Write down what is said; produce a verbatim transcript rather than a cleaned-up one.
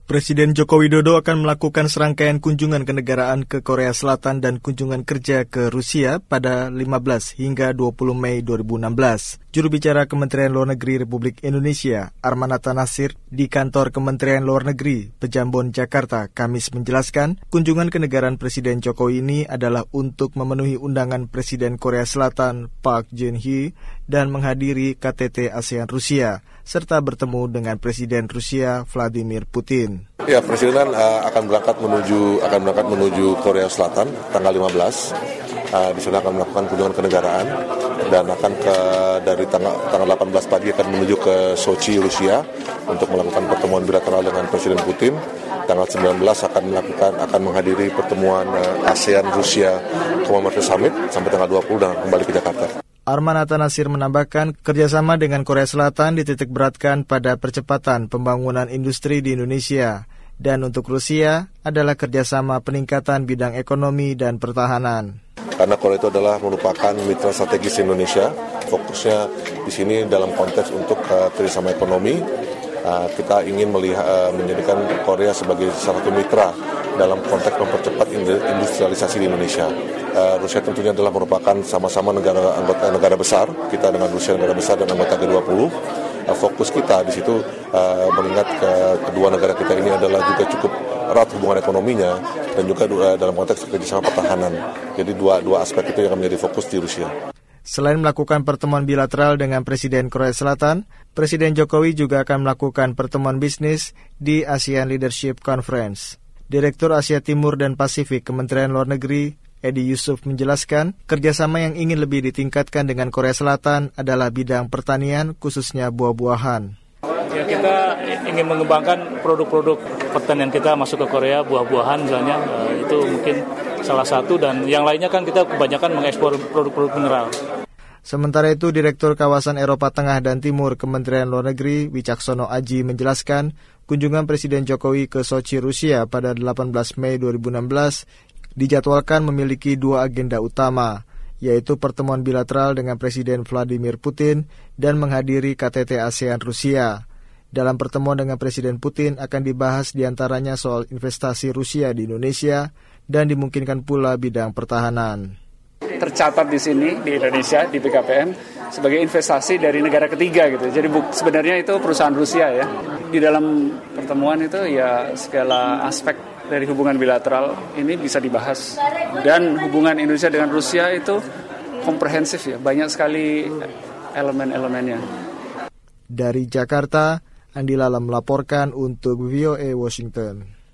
Presiden Joko Widodo akan melakukan serangkaian kunjungan kenegaraan ke Korea Selatan dan kunjungan kerja ke Rusia pada lima belas hingga dua puluh Mei dua ribu enam belas. Juru bicara Kementerian Luar Negeri Republik Indonesia, Armanata Nasir, di kantor Kementerian Luar Negeri, Pejambon, Jakarta, Kamis menjelaskan, kunjungan kenegaraan Presiden Jokowi ini adalah untuk memenuhi undangan Presiden Korea Selatan, Park Geun-hye, dan menghadiri K T T ASEAN Rusia, serta bertemu dengan Presiden Rusia Vladimir Putin. Ya, Presiden uh, akan berangkat menuju akan berangkat menuju Korea Selatan tanggal lima belas. Uh, di sana akan melakukan kunjungan kenegaraan dan akan ke dari tanggal tanggal delapan belas pagi akan menuju ke Sochi, Rusia untuk melakukan pertemuan bilateral dengan Presiden Putin. Tanggal sembilan belas akan melakukan akan menghadiri pertemuan uh, ASEAN Rusia Commonwealth Summit sampai tanggal dua puluh dan kembali ke Jakarta. Armanata Nasir menambahkan, kerjasama dengan Korea Selatan dititik beratkan pada percepatan pembangunan industri di Indonesia, dan untuk Rusia adalah kerjasama peningkatan bidang ekonomi dan pertahanan. Karena Korea itu adalah merupakan mitra strategis Indonesia, fokusnya di sini dalam konteks untuk uh, kerjasama ekonomi. Uh, kita ingin melihat uh, menjadikan Korea sebagai salah satu mitra dalam konteks mempercepat industrialisasi di Indonesia. Uh, Rusia tentunya adalah merupakan sama-sama negara anggota negara besar. Kita dengan Rusia negara besar dan anggota G dua puluh. Uh, fokus kita di situ uh, mengingat ke kedua negara kita ini adalah juga cukup erat hubungan ekonominya dan juga uh, dalam konteks kerjasama pertahanan. Jadi dua dua aspek itu yang akan menjadi fokus di Rusia. Selain melakukan pertemuan bilateral dengan Presiden Korea Selatan, Presiden Jokowi juga akan melakukan pertemuan bisnis di ASEAN Leadership Conference. Direktur Asia Timur dan Pasifik Kementerian Luar Negeri, Edi Yusuf, menjelaskan kerjasama yang ingin lebih ditingkatkan dengan Korea Selatan adalah bidang pertanian, khususnya buah-buahan. Ya, kita ingin mengembangkan produk-produk pertanian kita masuk ke Korea, buah-buahan misalnya, itu mungkin salah satu, dan yang lainnya kan kita kebanyakan mengekspor produk-produk mineral. Sementara itu, Direktur Kawasan Eropa Tengah dan Timur Kementerian Luar Negeri, Wicaksono Aji, menjelaskan kunjungan Presiden Jokowi ke Sochi, Rusia pada delapan belas Mei dua ribu enam belas dijadwalkan memiliki dua agenda utama, yaitu pertemuan bilateral dengan Presiden Vladimir Putin dan menghadiri K T T ASEAN Rusia. Dalam pertemuan dengan Presiden Putin akan dibahas diantaranya soal investasi Rusia di Indonesia dan dimungkinkan pula bidang pertahanan. Tercatat di sini di Indonesia di B K P M sebagai investasi dari negara ketiga gitu. Jadi bu, sebenarnya itu perusahaan Rusia ya. Di dalam pertemuan itu ya segala aspek dari hubungan bilateral ini bisa dibahas, dan hubungan Indonesia dengan Rusia itu komprehensif ya, banyak sekali elemen-elemennya. Dari Jakarta, Andi Lala melaporkan untuk V O A Washington.